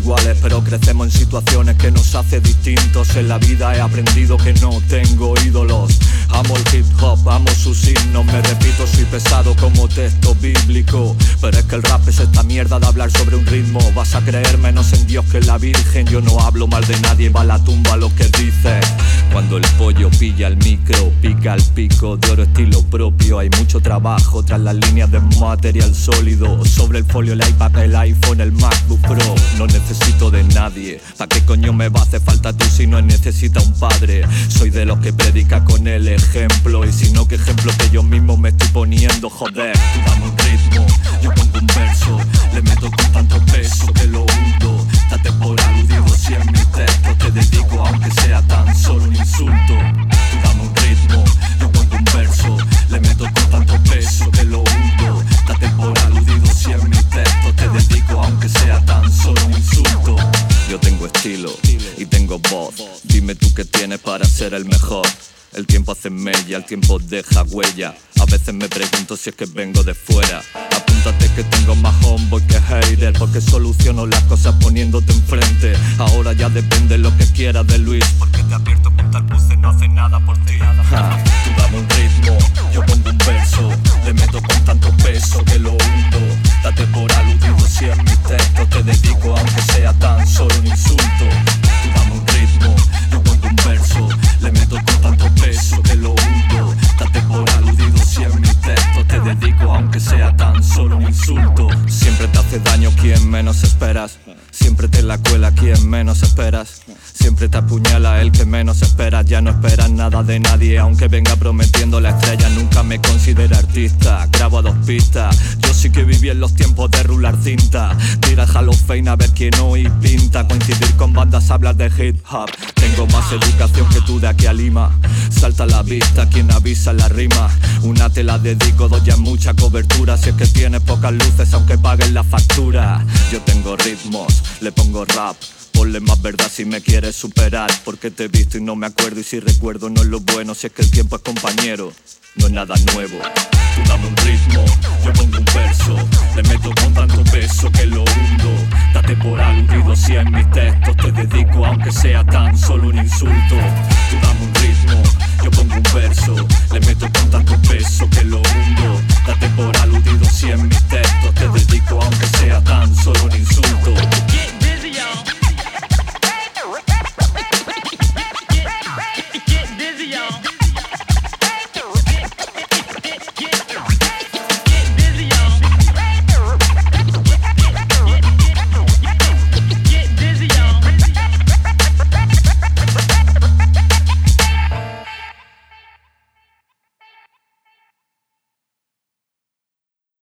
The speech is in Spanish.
iguales, pero crecemos en situaciones que nos hace distintos. En la vida he aprendido que no tengo ídolos. Amo el hip hop, amo sus himnos. Me repito, soy pesado como texto bíblico, pero es que el rap es esta mierda de hablar sobre un ritmo. Vas a creer menos en Dios que en la Virgen. Yo no hablo mal de nadie, va a la tumba lo que dice. Cuando el pollo pilla el micro, pica el pico de oro estilo propio. Hay mucho trabajo tras las líneas de material sólido. Sobre el folio, el iPad, el iPhone, el MacBook Pro. No necesito de nadie, ¿pa' qué coño me va a hacer falta tú si no necesita un padre? Soy de los que predica con el ejemplo, y si no, ¿qué ejemplo que yo mismo me estoy poniendo? Joder, tú dame un ritmo, yo pongo un verso, le meto con tanto peso que lo hundo. Date por aludido si en mi texto te dedico aunque sea tan solo un insulto. Tú dame un ritmo, yo pongo un verso, le meto con tanto peso que lo hundo. Date por aludido si en mi texto te dedico aunque sea tan solo un insulto. Yo tengo estilo y tengo voz, dime tú qué tienes para ser el mejor. El tiempo hace mella, el tiempo deja huella. A veces me pregunto si es que vengo de fuera. Apúntate que tengo más homeboy que hater, porque soluciono las cosas poniéndote enfrente. Ahora ya depende lo que quieras de Luis, porque te advierto que tal puce no hace nada por ti. Tú dame un ritmo, yo pongo un verso, le meto con tanto peso que lo hundo. Date por aludido si en mi texto te dedico aunque sea tan solo un insulto. Tú dame un ritmo, yo pongo un verso, le meto con tanto peso que lo hundo. Date por aludido si en mi texto te dedico aunque sea tan solo un insulto. Siempre te hace daño quien menos esperas, siempre te la cuela quien menos esperas, siempre te apuñala el que menos esperas. Ya no esperas nada de nadie aunque venga prometiendo la estrella. Nunca me considero artista, grabo a 2 pistas. Yo sí que viví en los tiempos de rular cinta, tira Hall of Fame a ver quién hoy pinta. Coincidir con bandas, hablar de hip hop. Tengo más educación que tú de aquí a Lima. Salta a la vista quien avisa la rima. Una te la dedico, doy ya mucha cobertura. Si es que tienes pocas luces aunque paguen la factura. Yo tengo ritmos, le pongo rap. Ponle más verdad si me quieres superar, porque te he visto y no me acuerdo, y si recuerdo no es lo bueno. Si es que el tiempo es compañero, no es nada nuevo. Tú dame un ritmo, yo pongo un verso, le meto con tanto peso que lo hundo. Date por aludido si en mis textos te dedico aunque sea tan solo un insulto. Tú dame un ritmo, yo pongo un verso, le meto con tanto peso que lo